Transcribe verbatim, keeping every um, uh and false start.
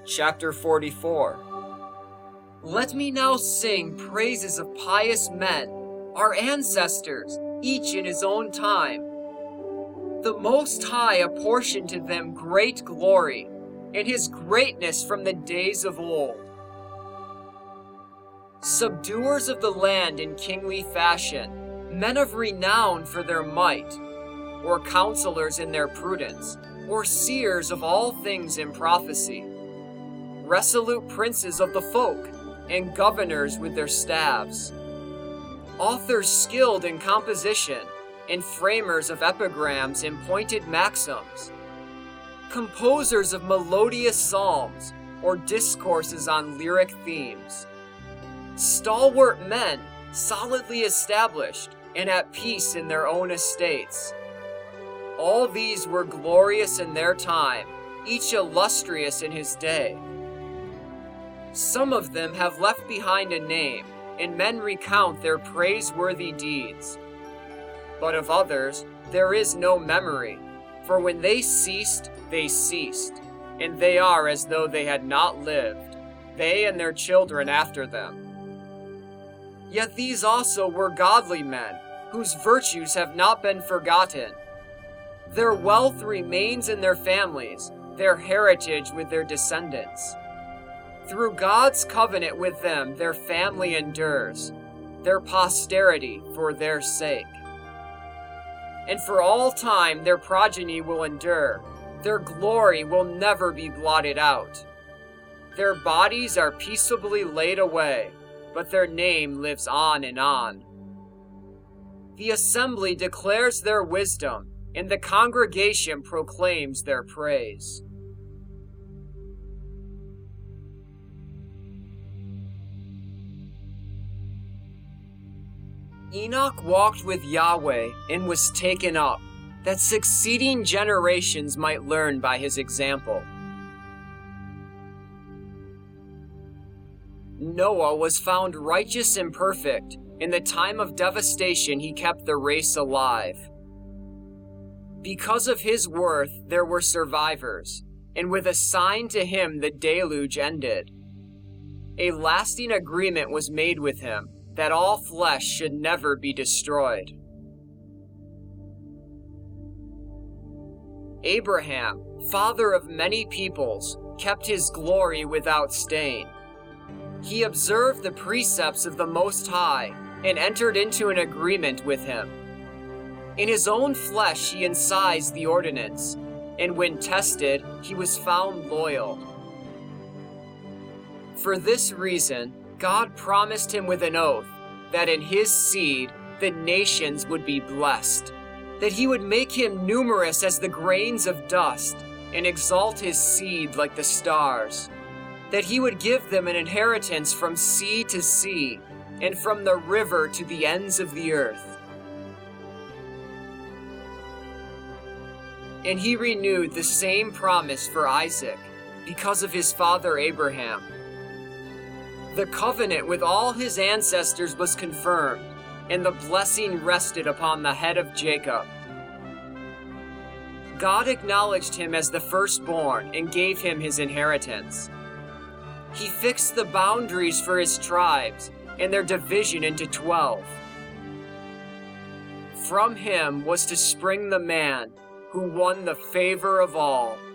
chapter forty-four. Let me now sing praises of pious men, our ancestors, each in his own time. The Most High apportioned to them great glory, and his greatness from the days of old. Subduers of the land in kingly fashion, men of renown for their might, or counselors in their prudence, or seers of all things in prophecy, resolute princes of the folk, and governors with their staves, authors skilled in composition, and framers of epigrams and pointed maxims, composers of melodious psalms, or discourses on lyric themes, stalwart men, solidly established, and at peace in their own estates. All these were glorious in their time, each illustrious in his day. Some of them have left behind a name, and men recount their praiseworthy deeds. But of others there is no memory, for when they ceased, they ceased, and they are as though they had not lived, they and their children after them. Yet these also were godly men, whose virtues have not been forgotten. Their wealth remains in their families, their heritage with their descendants. Through God's covenant with them, their family endures, their posterity for their sake. And for all time their progeny will endure, their glory will never be blotted out. Their bodies are peaceably laid away, but their name lives on and on. The assembly declares their wisdom, and the congregation proclaims their praise. Enoch walked with Yahweh and was taken up, that succeeding generations might learn by his example. Noah was found righteous and perfect. In the time of devastation, he kept the race alive. Because of his worth, there were survivors, and with a sign to him, the deluge ended. A lasting agreement was made with him, that all flesh should never be destroyed. Abraham, father of many peoples, kept his glory without stain. He observed the precepts of the Most High and entered into an agreement with him. In his own flesh he incised the ordinance, and when tested, he was found loyal. For this reason, God promised him with an oath that in his seed the nations would be blessed, that he would make him numerous as the grains of dust, and exalt his seed like the stars, that he would give them an inheritance from sea to sea, and from the river to the ends of the earth. And he renewed the same promise for Isaac, because of his father Abraham. The covenant with all his ancestors was confirmed, and the blessing rested upon the head of Jacob. God acknowledged him as the firstborn and gave him his inheritance. He fixed the boundaries for his tribes and their division into twelve. From him was to spring the man who won the favor of all.